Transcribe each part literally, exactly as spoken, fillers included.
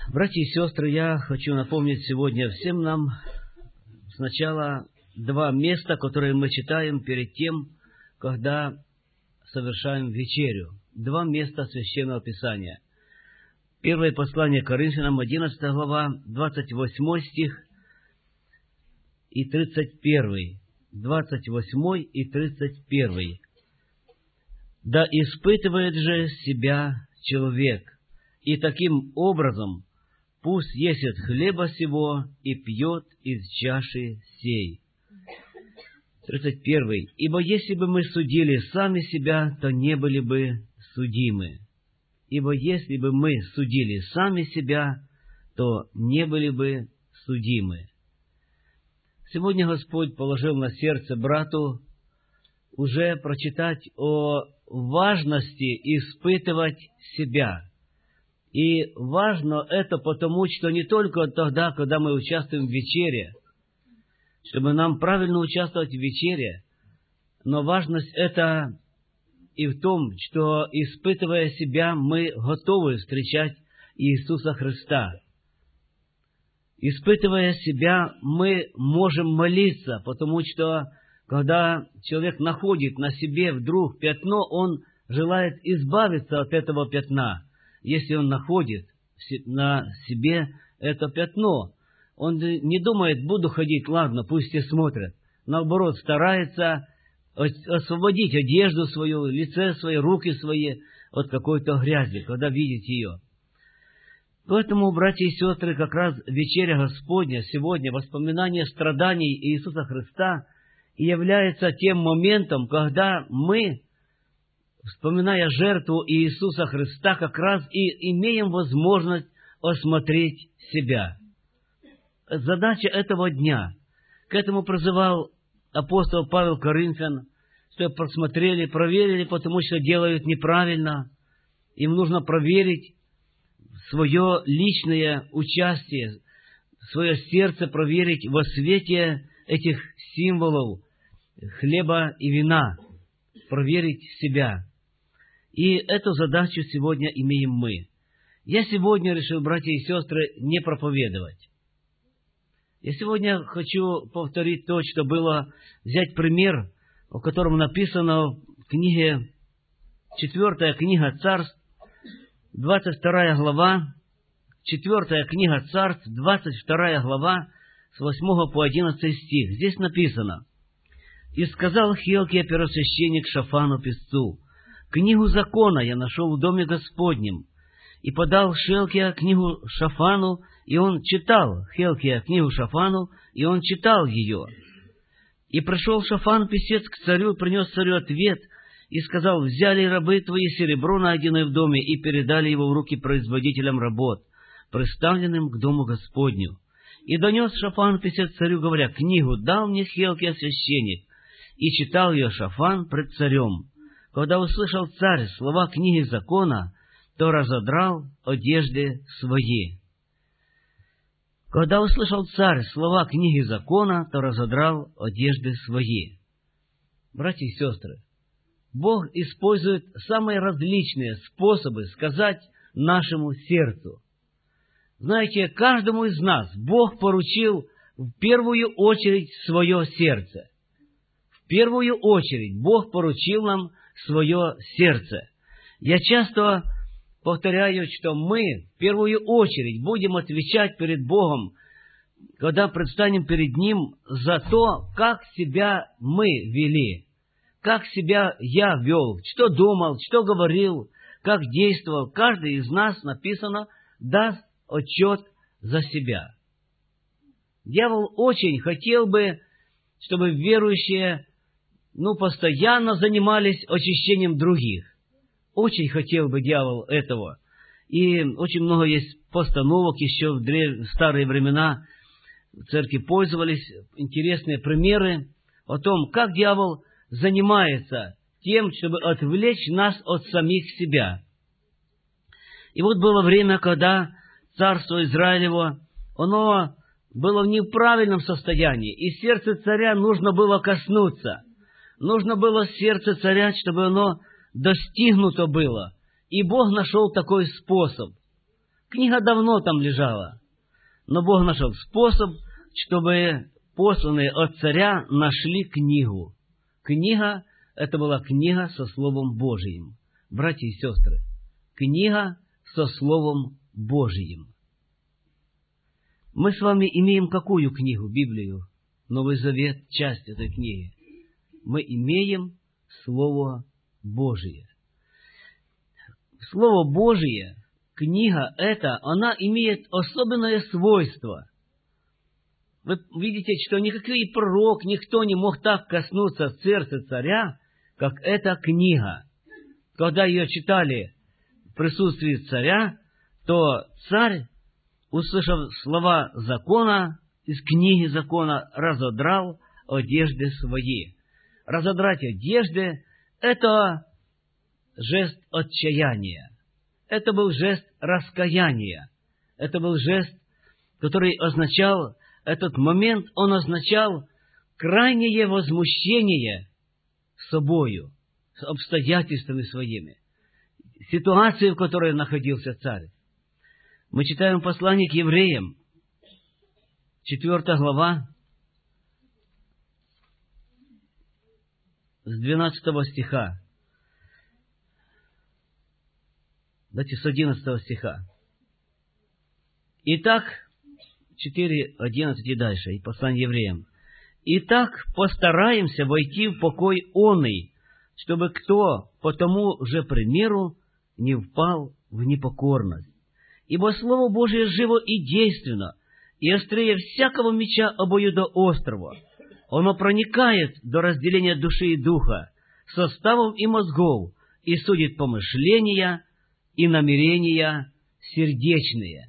Братья и сестры, я хочу напомнить сегодня всем нам сначала два места, которые мы читаем перед тем, когда совершаем вечерю. Два места Священного Писания. Первое послание Коринфянам, одиннадцатая глава, двадцать восьмой стих и тридцать первый. двадцать восьмой и тридцать первый. «Да испытывает же себя человек, и таким образом пусть есет хлеба сего и пьет из чаши сей». тридцать первый. «Ибо если бы мы судили сами себя, то не были бы судимы. Ибо если бы мы судили сами себя, то не были бы судимы». Сегодня Господь положил на сердце брату уже прочитать о важности испытывать себя. И важно это потому, что не только тогда, когда мы участвуем в вечере, чтобы нам правильно участвовать в вечере, но важность это и в том, что, испытывая себя, мы готовы встречать Иисуса Христа. Испытывая себя, мы можем молиться, потому что, когда человек находит на себе вдруг пятно, он желает избавиться от этого пятна. Если он находит на себе это пятно, он не думает, буду ходить, ладно, пусть и смотрят. Наоборот, старается освободить одежду свою, лице свое, руки свои от какой-то грязи, когда видит ее. Поэтому, братья и сестры, как раз вечеря Господня сегодня, воспоминание страданий Иисуса Христа, и является тем моментом, когда мы, вспоминая жертву Иисуса Христа, как раз и имеем возможность осмотреть себя. Задача этого дня. К этому призывал апостол Павел Коринфян, чтобы просмотрели, проверили, потому что делают неправильно. Им нужно проверить свое личное участие, свое сердце проверить во свете этих символов хлеба и вина, проверить себя. И эту задачу сегодня имеем мы. Я сегодня решил, братья и сестры, не проповедовать. Я сегодня хочу повторить то, что было, взять пример, о котором написано в книге, четвертая книга Царств, двадцать вторая глава, четвертая книга Царств, двадцать вторая глава, с восьмого по одиннадцатый стих. Здесь написано: «И сказал Хилкия первосвященник Шафану писцу: книгу закона я нашел в доме Господнем. И подал Хилкия книгу Шафану, и он читал Хилкия книгу Шафану, и он читал ее. И пришел Шафан писец к царю, и принес царю ответ, и сказал: взяли рабы твои серебро, найденное в доме, и передали его в руки производителям работ, приставленным к дому Господню. И донес Шафан писец царю, говоря: книгу дал мне Хилкия священник. И читал ее Шафан пред царем. Когда услышал царь слова книги закона, то разодрал одежды свои». Когда услышал царь слова книги закона, то разодрал одежды свои. Братья и сестры, Бог использует самые различные способы сказать нашему сердцу. Знаете, каждому из нас Бог поручил в первую очередь свое сердце. В первую очередь Бог поручил нам свое сердце. Я часто повторяю, что мы в первую очередь будем отвечать перед Богом, когда предстанем перед Ним, за то, как себя мы вели, как себя я вел, что думал, что говорил, как действовал. Каждый из нас, написано, даст отчет за себя. Дьявол очень хотел бы, чтобы верующие, ну, постоянно занимались очищением других. Очень хотел бы дьявол этого. И очень много есть постановок еще в, древ... в старые времена. В церкви пользовались интересные примеры о том, как дьявол занимается тем, чтобы отвлечь нас от самих себя. И вот было время, когда царство Израилево, оно было в неправильном состоянии, и сердце царя нужно было коснуться. Нужно было сердце царя, чтобы оно достигнуто было. И Бог нашел такой способ. Книга давно там лежала. Но Бог нашел способ, чтобы посланные от царя нашли книгу. Книга — это была книга со Словом Божиим. Братья и сестры, книга со Словом Божиим. Мы с вами имеем какую книгу? Библию, Новый Завет, часть этой книги. Мы имеем Слово Божие. Слово Божие, книга эта, она имеет особенное свойство. Вы видите, что никакой пророк, никто не мог так коснуться сердца царя, как эта книга. Когда ее читали в присутствии царя, то царь, услышав слова закона, из книги закона, разодрал одежды свои. Разодрать одежды — это жест отчаяния. Это был жест раскаяния. Это был жест, который означал, этот момент, он означал крайнее возмущение собою, с обстоятельствами своими, ситуацией, в которой находился царь. Мы читаем послание к евреям, четвёртая глава, с двенадцатого стиха. Давайте с одиннадцатого стиха. Итак, четыре, одиннадцать и дальше, и послание евреям. Итак, постараемся войти в покой оный, чтобы кто по тому же примеру не впал в непокорность. Ибо Слово Божие живо и действенно, и острее всякого меча обоюдоострого. Оно проникает до разделения души и духа, составов и мозгов, и судит помышления и намерения сердечные.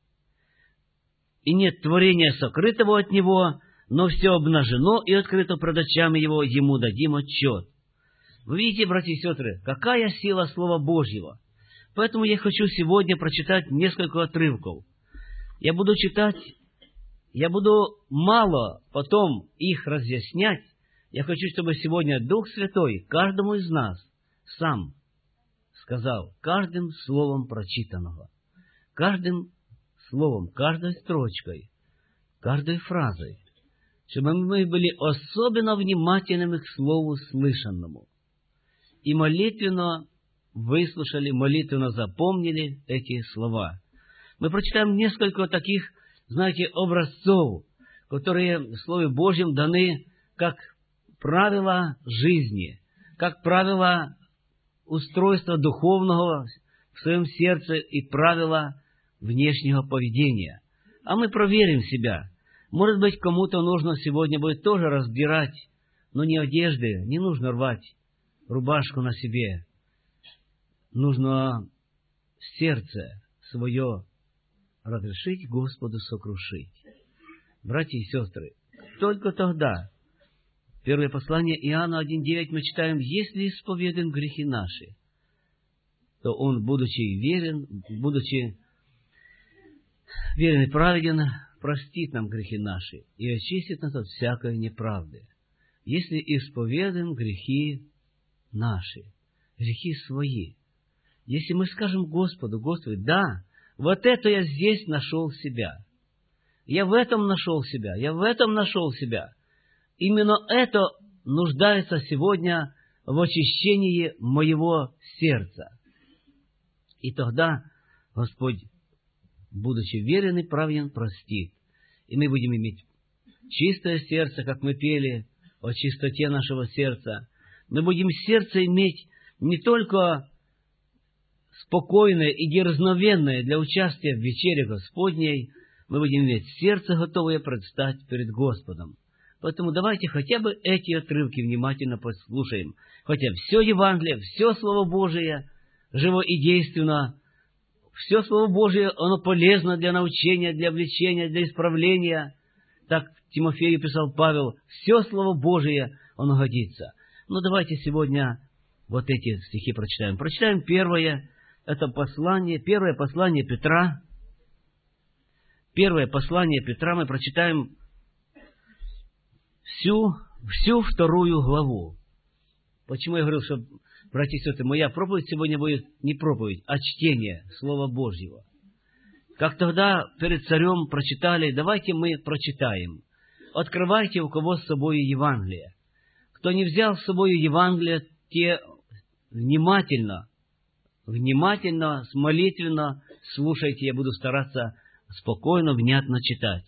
И нет творения сокрытого от Него, но все обнажено и открыто пред очами Его, Ему дадим отчет. Вы видите, братья и сестры, какая сила Слова Божьего. Поэтому я хочу сегодня прочитать несколько отрывков. Я буду читать, я буду мало потом их разъяснять. Я хочу, чтобы сегодня Дух Святой каждому из нас сам сказал каждым словом прочитанного, каждым словом, каждой строчкой, каждой фразой, чтобы мы были особенно внимательными к слову слышанному и молитвенно выслушали, молитвенно запомнили эти слова. Мы прочитаем несколько таких, знаете, образцов, которые в Слове Божьем даны как правила жизни, как правила устройства духовного в своем сердце и правила внешнего поведения. А мы проверим себя. Может быть, кому-то нужно сегодня будет тоже раздирать, но не одежды, не нужно рвать рубашку на себе. Нужно сердце свое разрешить Господу сокрушить. Братья и сестры, только тогда, первое послание Иоанна один девять мы читаем, если исповедуем грехи наши, то Он, будучи верен, будучи верен и праведен, простит нам грехи наши и очистит нас от всякой неправды. Если исповедуем грехи наши, грехи свои, если мы скажем Господу, Господи, да, вот это я здесь нашел себя, я в этом нашел себя, я в этом нашел себя, именно это нуждается сегодня в очищении моего сердца. И тогда Господь, будучи верен и праведен, простит. И мы будем иметь чистое сердце, как мы пели о чистоте нашего сердца. Мы будем сердце иметь не только спокойное и дерзновенное для участия в вечере Господней, мы будем иметь сердце, готовое предстать перед Господом. Поэтому давайте хотя бы эти отрывки внимательно послушаем. Хотя все Евангелие, все Слово Божие живо и действенно, все Слово Божие, оно полезно для научения, для влечения, для исправления. Так Тимофею писал Павел, все Слово Божие, оно годится. Но давайте сегодня вот эти стихи прочитаем. Прочитаем первое, это послание, первое послание Петра. Первое послание Петра мы прочитаем всю, всю вторую главу. Почему я говорил, что, братья и сестры, моя проповедь сегодня будет не проповедь, а чтение Слова Божьего. Как тогда перед царем прочитали, давайте мы прочитаем. Открывайте, у кого с собой Евангелие. Кто не взял с собой Евангелие, те внимательно, внимательно, молитвенно слушайте, я буду стараться спокойно, внятно читать.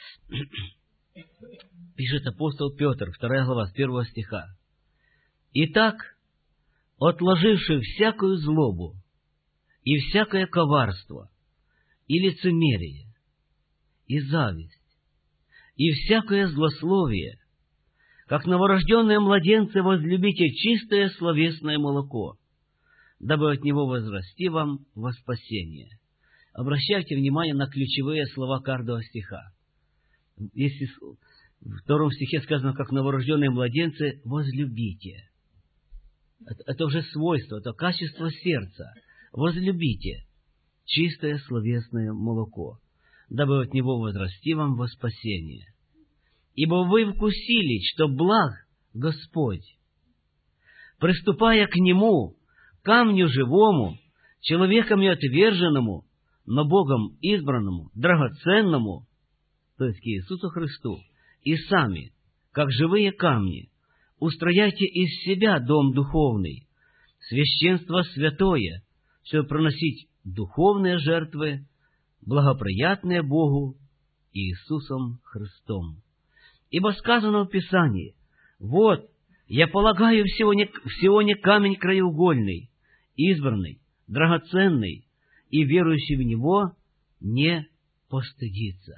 Пишет апостол Петр, вторая глава, с первого стиха. «Итак, отложивши всякую злобу и всякое коварство, и лицемерие, и зависть, и всякое злословие, как новорожденные младенцы возлюбите чистое словесное молоко, дабы от него возрасти вам во спасение». Обращайте внимание на ключевые слова каждого стиха. Если в втором стихе сказано, как новорожденные младенцы, возлюбите. Это, это уже свойство, это качество сердца. Возлюбите чистое словесное молоко, дабы от него возрасти вам во спасение. Ибо вы вкусили, что благ Господь, приступая к Нему, камню живому, человеками отверженному, но Богом избранному, драгоценному, то есть к Иисусу Христу, и сами, как живые камни, устрояйте из себя дом духовный, священство святое, чтобы проносить духовные жертвы, благоприятные Богу Иисусом Христом. Ибо сказано в Писании: «Вот, я полагаю всего не, всего не камень краеугольный, избранный, драгоценный, и верующий в Него не постыдится».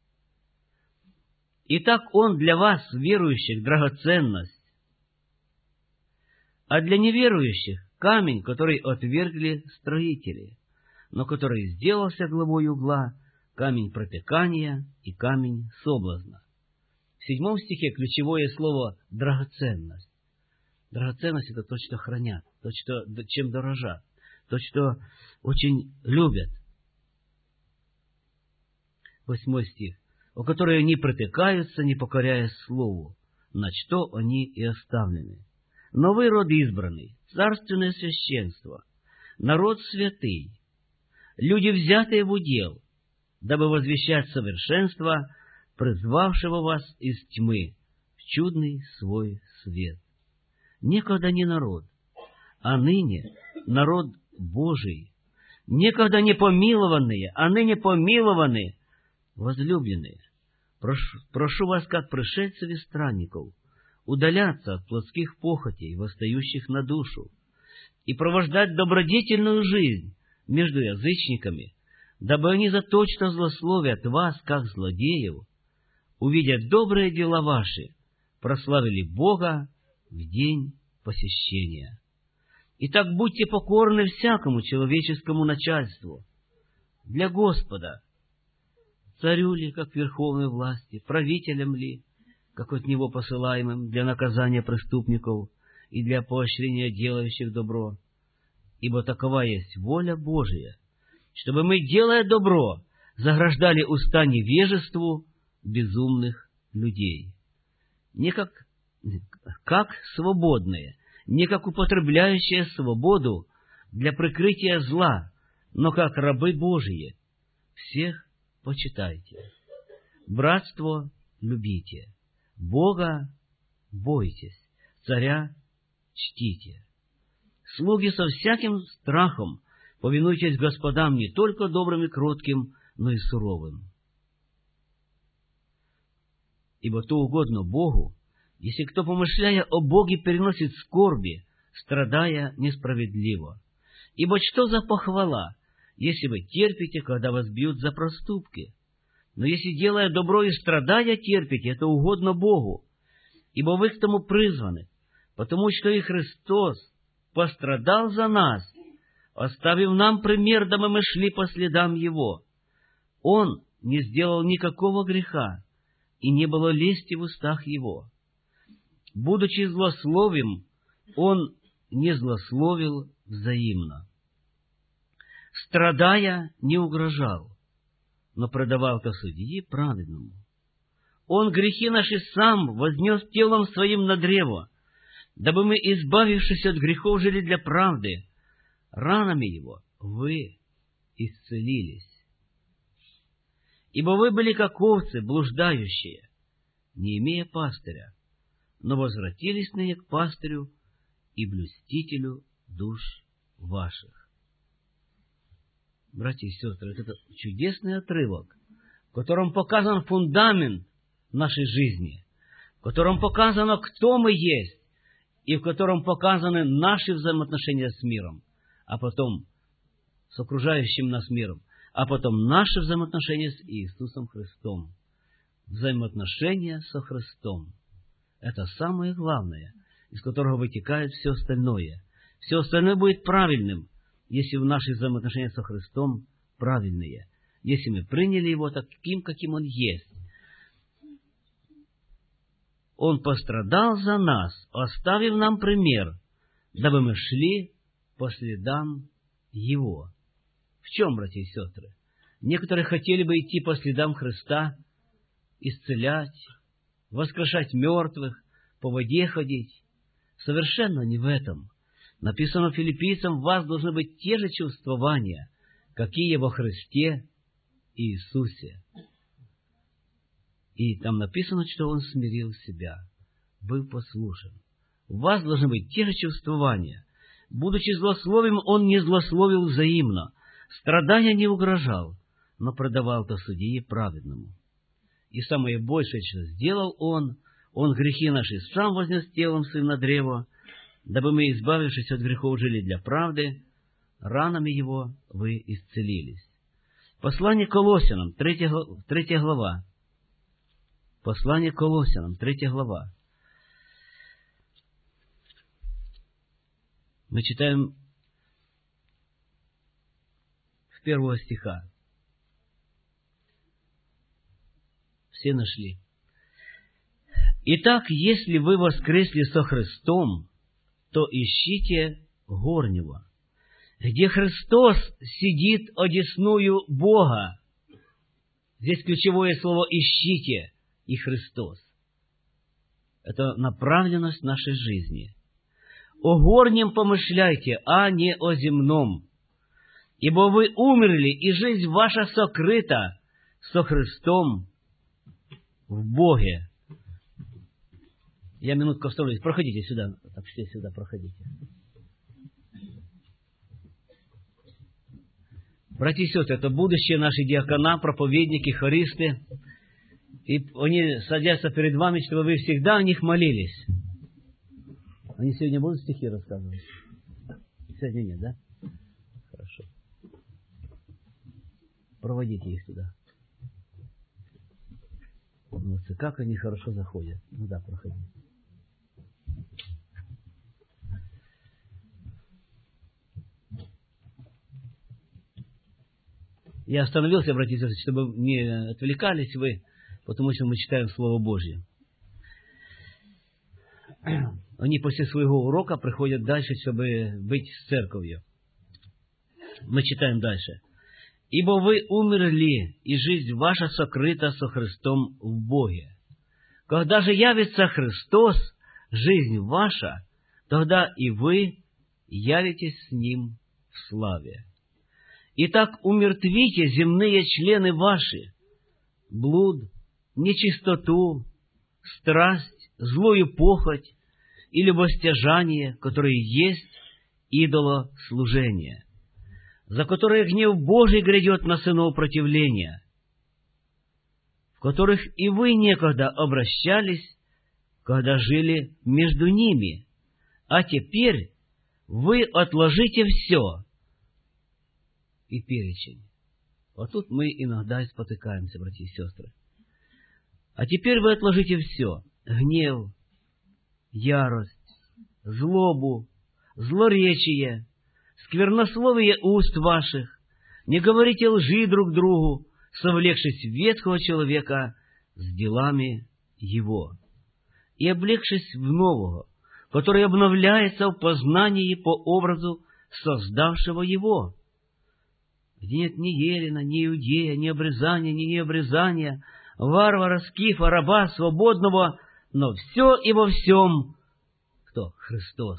Итак, Он для вас, верующих, драгоценность, а для неверующих — камень, который отвергли строители, но который сделался главой угла, камень протекания и камень соблазна. В седьмом стихе ключевое слово «драгоценность». Драгоценность — это то, что хранят, то, что, чем дорожат, то, что очень любят. Восьмой стих. «У которой они протыкаются, не покоряясь слову, на что они и оставлены. Но вы род избранный, царственное священство, народ святый, люди, взятые в удел, дабы возвещать совершенство призвавшего вас из тьмы в чудный свой свет. Некогда не народ, а ныне народ Божий, некогда не помилованные, а ныне помилованы, возлюбленные. Прошу, прошу вас, как пришельцев и странников, удаляться от плотских похотей, восстающих на душу, и провождать добродетельную жизнь между язычниками, дабы они за то, что злословят вас, как злодеев, увидя добрые дела ваши, прославили Бога в день посещения. Итак, будьте покорны всякому человеческому начальству, для Господа, царю ли, как верховной власти, правителям ли, как от него посылаемым для наказания преступников и для поощрения делающих добро. Ибо такова есть воля Божия, чтобы мы, делая добро, заграждали уста невежеству безумных людей. Не как, как свободные, не как употребляющие свободу для прикрытия зла, но как рабы Божии. Всех почитайте, братство любите, Бога бойтесь, царя чтите. Слуги, со всяким страхом повинуйтесь господам не только добрым и кротким, но и суровым. Ибо то угодно Богу, если кто, помышляя о Боге, переносит скорби, страдая несправедливо. Ибо что за похвала, если вы терпите, когда вас бьют за проступки? Но если, делая добро и страдая, терпите, это угодно Богу, ибо вы к тому призваны, потому что и Христос пострадал за нас, оставив нам пример, дабы мы шли по следам Его. Он не сделал никакого греха, и не было лести в устах Его. Будучи злословим, Он не злословил взаимно. Страдая, не угрожал, но предавал ко судьи праведному. Он грехи наши сам вознес телом своим на древо, дабы мы, избавившись от грехов, жили для правды. Ранами Его вы исцелились. Ибо вы были как овцы, блуждающие, не имея пастыря, но возвратились ныне к пастырю и блюстителю душ ваших». Братья и сестры, это чудесный отрывок, в котором показан фундамент нашей жизни, в котором показано, кто мы есть, и в котором показаны наши взаимоотношения с миром, а потом с окружающим нас миром, а потом наши взаимоотношения с Иисусом Христом. Взаимоотношения со Христом. Это самое главное, из которого вытекает все остальное. Все остальное будет правильным, если в наших взаимоотношениях со Христом правильные, если мы приняли Его таким, каким Он есть. Он пострадал за нас, оставив нам пример, дабы мы шли по следам Его. В чем, братья и сестры? Некоторые хотели бы идти по следам Христа, исцелять, воскрешать мертвых, по воде ходить. Совершенно не в этом. Написано филиппийцам: в вас должны быть те же чувствования, какие во Христе Иисусе. И там написано, что Он смирил себя, был послушен. У вас должны быть те же чувствования. Будучи злословим, Он не злословил взаимно, страдания не угрожал, но продавал то судье праведному. И самое большее, что сделал Он, Он грехи наши сам вознес телом Своим на древо, дабы мы, избавившись от грехов, жили для правды, ранами Его вы исцелились. Послание к Колоссянам, третья глава. Послание к Колоссянам, третья глава. Мы читаем с первого стиха. Все нашли. «Итак, если вы воскресли со Христом, то ищите горнего, где Христос сидит одесную Бога». Здесь ключевое слово «ищите» и «Христос». Это направленность нашей жизни. «О горнем помышляйте, а не о земном, ибо вы умерли, и жизнь ваша сокрыта со Христом в Боге». Я минутку остановлюсь. Проходите сюда. Так, все сюда проходите. Братья и сестры, это будущее наши диакона, проповедники, хористы. И они садятся перед вами, чтобы вы всегда о них молились. Они сегодня будут стихи рассказывать? Сегодня нет, да? Хорошо. Проводите их сюда. Вот, как они хорошо заходят. Ну да, проходи. Я остановился, братья и сестры, чтобы не отвлекались вы, потому что мы читаем Слово Божье. Они после своего урока приходят дальше, чтобы быть с церковью. Мы читаем дальше. «Ибо вы умерли, и жизнь ваша сокрыта со Христом в Боге. Когда же явится Христос, жизнь ваша, тогда и вы явитесь с Ним в славе. Итак, умертвите земные члены ваши, блуд, нечистоту, страсть, злую похоть и любостяжание, которые есть идолослужение, за которое гнев Божий грядет на сынов противления, в которых и вы некогда обращались, когда жили между ними, а теперь вы отложите все». И перечень. Вот тут мы иногда и спотыкаемся, братья и сестры. А теперь вы отложите все: гнев, ярость, злобу, злоречие, сквернословие уст ваших, не говорите лжи друг другу, совлекшись ветхого человека с делами его, и облегшись в нового, который обновляется в познании по образу создавшего его, где нет ни елена, ни иудея, ни обрезания, ни необрезания, варвара, скифа, раба, свободного, но все и во всем кто? Христос.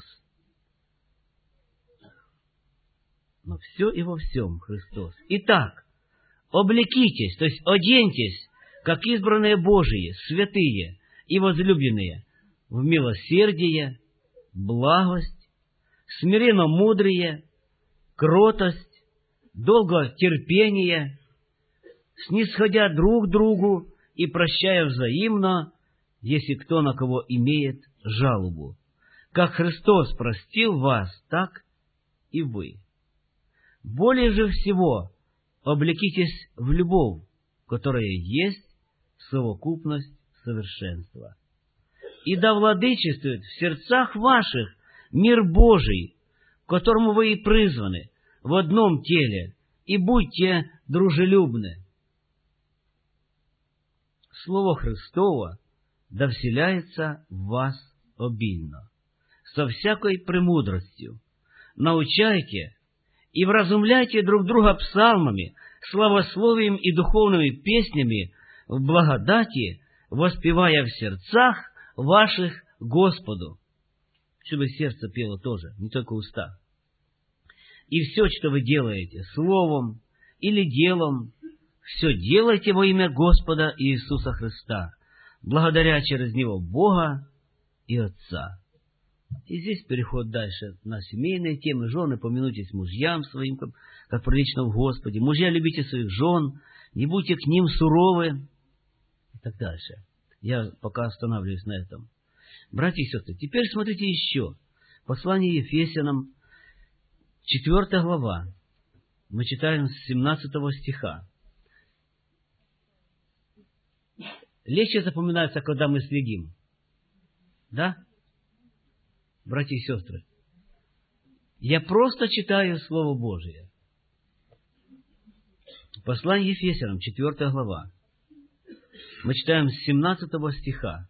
Но все и во всем Христос. Итак, облекитесь, то есть оденьтесь, как избранные Божии, святые и возлюбленные, в милосердие, благость, смиренно-мудрие, кротость, долготерпение, снисходя друг другу и прощая взаимно, если кто на кого имеет жалобу. Как Христос простил вас, так и вы. Более же всего облекитесь в любовь, которая есть совокупность совершенства. И да владычествует в сердцах ваших мир Божий, к которому вы и призваны, в одном теле, и будьте дружелюбны. Слово Христово да вселяется в вас обильно, со всякой премудростью. Научайте и вразумляйте друг друга псалмами, славословием и духовными песнями в благодати, воспевая в сердцах ваших Господу. Чтобы сердце пело тоже, не только уста. И все, что вы делаете, словом или делом, все делайте во имя Господа Иисуса Христа, благодаря через Него Бога и Отца. И здесь переход дальше на семейные темы. Жены, помянуйтесь мужьям своим, как, как прилично в Господе. Мужья, любите своих жен, не будьте к ним суровы. И так дальше. Я пока останавливаюсь на этом. Братья и сестры, теперь смотрите еще. Послание Ефесянам, четвёртая глава. Мы читаем с семнадцатого стиха. Легче запоминается, когда мы следим. Да? Братья и сестры, я просто читаю Слово Божие. Послание Ефесянам, четвёртая глава. Мы читаем с семнадцатого стиха.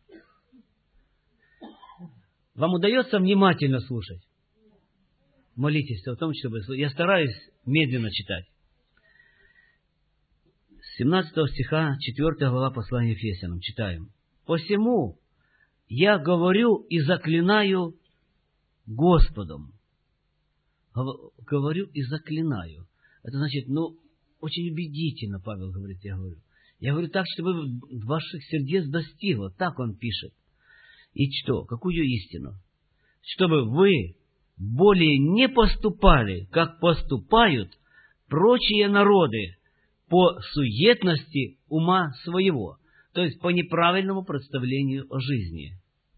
Вам удается внимательно слушать? Молитесь о том, чтобы... Я стараюсь медленно читать. С семнадцатого стиха, четвёртая глава послания Ефесянам. Читаем. «Посему я говорю и заклинаю Господом». Говорю и заклинаю. Это значит, ну, очень убедительно, Павел говорит, я говорю. Я говорю так, чтобы ваших сердец достигло. Так он пишет. И что? Какую истину? Чтобы вы более не поступали, как поступают прочие народы, по суетности ума своего, то есть по неправильному представлению о жизни.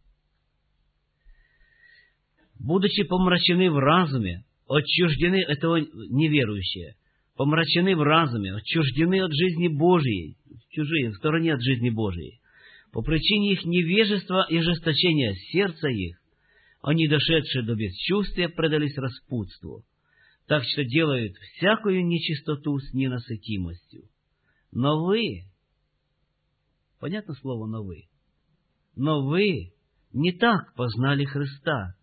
Будучи помрачены в разуме, отчуждены, этого неверующие, помрачены в разуме, отчуждены от жизни Божией, чужие, в стороне от жизни Божией, по причине их невежества и ожесточения сердца их, они, дошедшие до бесчувствия, предались распутству, так что делают всякую нечистоту с ненасытимостью. Но вы, понятно слово «но вы», но вы не так познали Христа,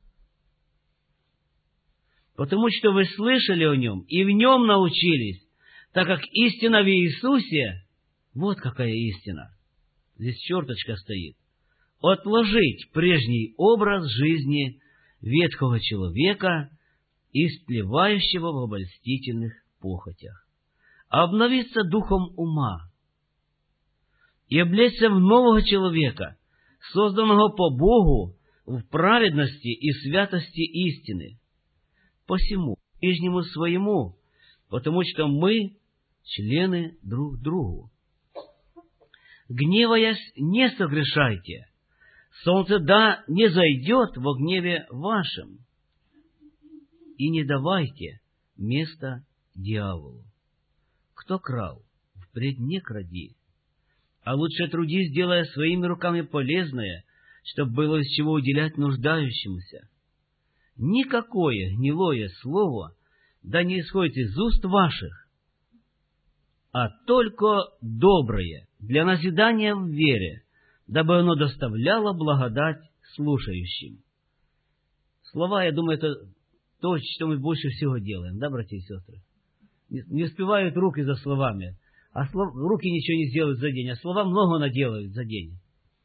потому что вы слышали о Нем и в Нем научились, так как истина в Иисусе, вот какая истина, здесь черточка стоит, отложить прежний образ жизни ветхого человека, истлевающего в обольстительных похотях, обновиться духом ума и облечься в нового человека, созданного по Богу в праведности и святости истины. Посему, ближнему своему, потому что мы члены друг другу. Гневаясь, не согрешайте. Солнце да не зайдет во гневе вашем. И не давайте места дьяволу. Кто крал, впредь не кради, а лучше трудись, делая своими руками полезное, чтобы было из чего уделять нуждающемуся. Никакое гнилое слово да не исходит из уст ваших, а только доброе для назидания в вере, дабы оно доставляло благодать слушающим. Слова, я думаю, это то, что мы больше всего делаем, да, братья и сестры? Не успевают руки за словами, а слов, руки ничего не сделают за день, а слова много наделают за день.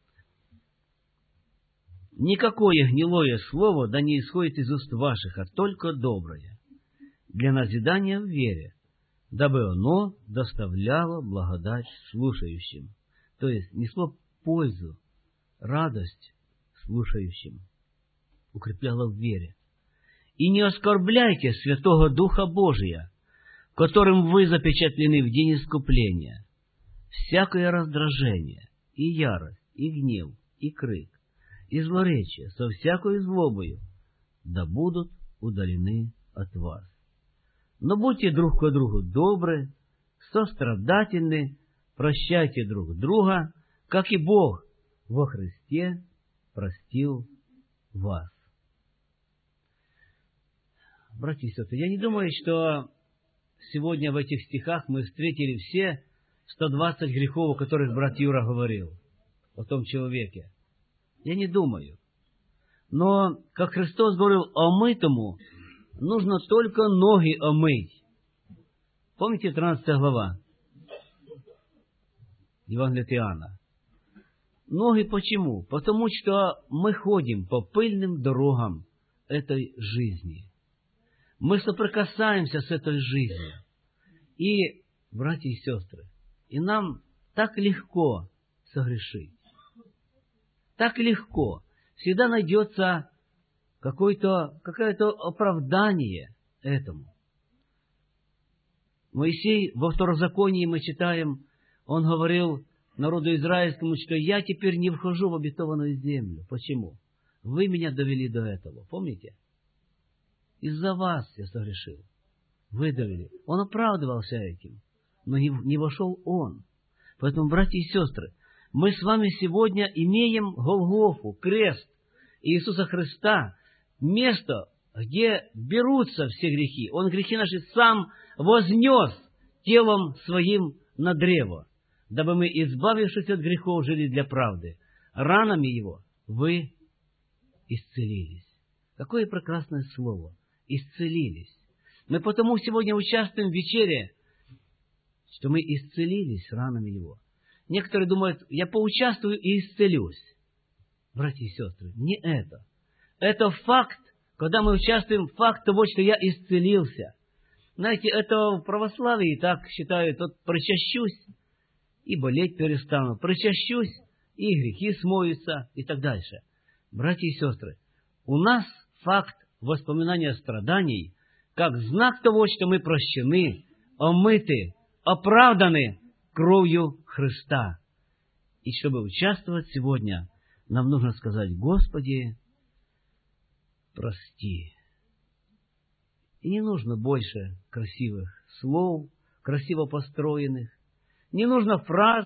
Никакое гнилое слово да не исходит из уст ваших, а только доброе, для назидания в вере, дабы оно доставляло благодать слушающим. То есть несло пользу, радость слушающим, укрепляло в вере. И не оскорбляйте Святого Духа Божия, которым вы запечатлены в день искупления. Всякое раздражение, и ярость, и гнев, и крик, и злоречие со всякой злобою да будут удалены от вас. Но будьте друг к другу добры, сострадательны, прощайте друг друга, как и Бог во Христе простил вас. Братья и сестры, я не думаю, что сегодня в этих стихах мы встретили все сто двадцать грехов, о которых брат Юра говорил, о том человеке. Я не думаю. Но, как Христос говорил, омытому нужно только ноги омыть. Помните тринадцатая глава Евангелия от Иоанна? Ноги почему? Потому что мы ходим по пыльным дорогам этой жизни. Мы соприкасаемся с этой жизнью. И, братья и сестры, и нам так легко согрешить. Так легко. Всегда найдется какое-то, какое-то оправдание этому. Моисей во Второзаконии мы читаем, он говорил народу израильскому, что я теперь не вхожу в обетованную землю. Почему? Вы меня довели до этого. Помните? Из-за вас я согрешил. Вы довели. Он оправдывался этим, но не, не вошел он. Поэтому, братья и сестры, мы с вами сегодня имеем Голгофу, крест Иисуса Христа, место, где берутся все грехи. Он грехи наши сам вознес телом своим на древо, дабы мы, избавившись от грехов, жили для правды. Ранами Его вы исцелились. Какое прекрасное слово! Исцелились. Мы потому сегодня участвуем в вечере, что мы исцелились ранами Его. Некоторые думают, я поучаствую и исцелюсь. Братья и сестры, не это. Это факт, когда мы участвуем, факт того, что я исцелился. Знаете, это в православии так считают, вот причащусь, и болеть перестану, причащусь, и грехи смоются, и так дальше. Братья и сестры, у нас факт воспоминания страданий, как знак того, что мы прощены, омыты, оправданы кровью Христа. И чтобы участвовать сегодня, нам нужно сказать: Господи, прости. И не нужно больше красивых слов, красиво построенных, не нужно фраз.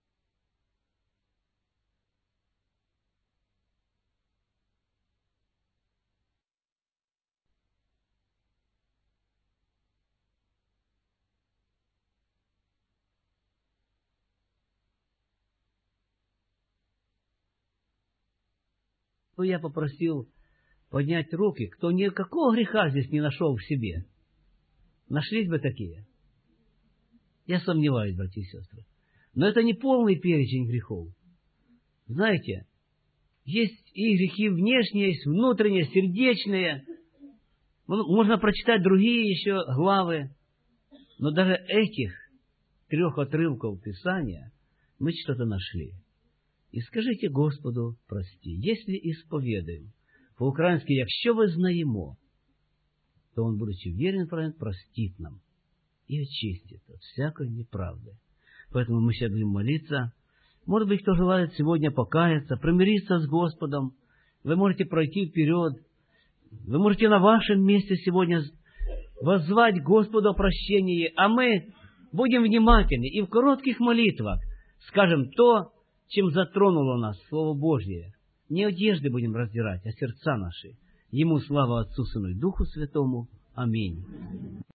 Я попросил поднять руки, кто никакого греха здесь не нашел в себе. Нашлись бы такие? Я сомневаюсь, братья и сестры. Но это не полный перечень грехов. Знаете, есть и грехи внешние, есть внутренние, сердечные. Можно прочитать другие еще главы. Но даже этих трех отрывков Писания мы что-то нашли. І скажіть Господу прости. Если исповедуем, по-украински, якщо визнаємо, то Он, будучи верен, простит нам и очистит от всякой неправды. Поэтому мы сейчас будем молиться. Может быть, кто желает сегодня покаяться, примириться с Господом, вы можете пройти вперед. Вы можете на вашем месте сегодня воззвать Господу о прощении, а мы будем внимательны и в коротких молитвах скажем то, чем затронуло нас Слово Божье. Не одежды будем раздирать, а сердца наши. Ему слава Отцу, Сыну и Духу Святому. Аминь.